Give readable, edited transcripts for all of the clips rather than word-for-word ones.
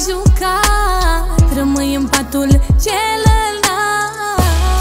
jucat, rămâi în patul celălalt.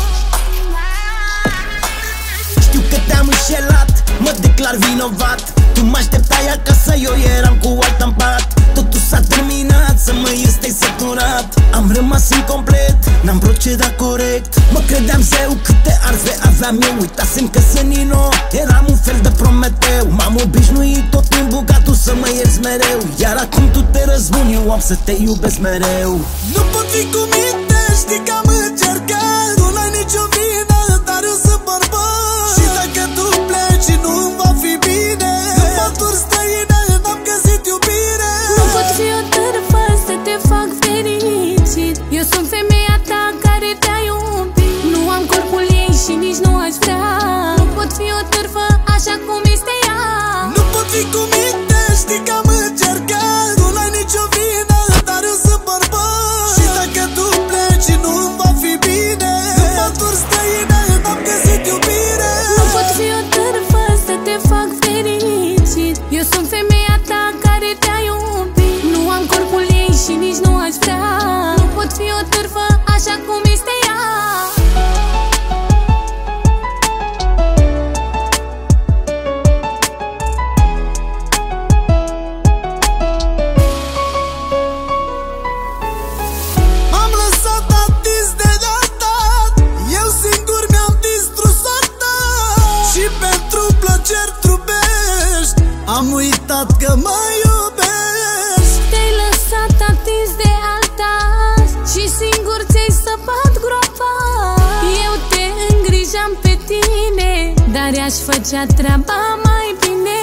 Știu că te-am înșelat, mă declar vinovat. Tu mă așteptai acasă, eu eram cu alta în pat. Totul s-a terminat, să mă ierți, te-ai săturat. Am rămas incomplet, n-am procedat corect. Mă credeam zeu, câte arze aveam eu. Uitasem că Senino, eram un fel de Prometeu. M-am obișnuit tot timpul ca tu să mă ierți mereu. Iar acum tu te răzbuni, eu am să te iubesc mereu. Nu pot fi cu mine, știi că am încercat. Tu n-ai nicio vină, dar eu sunt bărbat. Și dacă tu pleci, nu-mi va fi bine. În paturi străine, n-am găsit iubire. Nu pot fi o târfă să te fac fericit. Eu sunt femeia ta care te-a iubit. Nu am corpul ei și nici nu aș vrea. Nu pot fi o târfă așa cum este ea. Nu pot fi cu mine, știi că am încercat. Tu n-ai nicio vină, dar eu sunt bărbat. Și dacă tu pleci, nu-mi va fi bine. În paturi străine, n-am găsit iubire. Nu pot fi o târfă să te fac fericit. Eu sunt femeia ta care te-a iubit. Nu am corpul ei și nici nu aș vrea. Nu pot fi o târfă așa cum este ea. M-am lăsat atins de ratat. Eu singur mi-am distrus soarta. Și pentru plăceri trupești am uitat că mă iubești. Te-ai lăsat atins de alta și singur ți-ai săpat groapa. Eu te îngrijam pe tine, dar i-aș făcea treaba mai bine.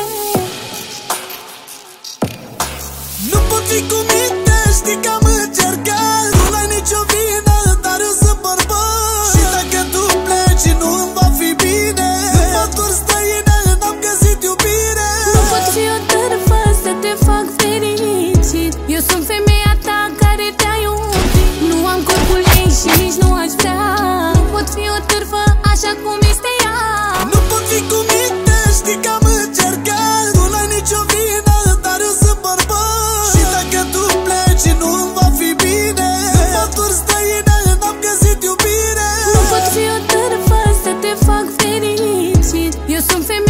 Nu pot fi cu mine, știi că am încercat. Tu n-ai nicio vină, dar eu sunt bărbat. Și dacă tu pleci, nu-mi va fi bine. În paturi străine, n-am găsit iubire. Nu pot fi o târfă să te fac fericit. Eu sunt femeia ta care te-a iubit. Nu am corpul ei și nici nu aș vrea. Nu pot fi o târfă așa cum este ea. Nu pot fi cu mine, știi că am încercat. Tu n-ai nicio vină, dar eu sunt bărbat. Și dacă tu pleci, nu-mi va fi bine. În paturi străine, n-am găsit iubire. Nu pot fi o târfă să te fac fericit. Eu sunt femeia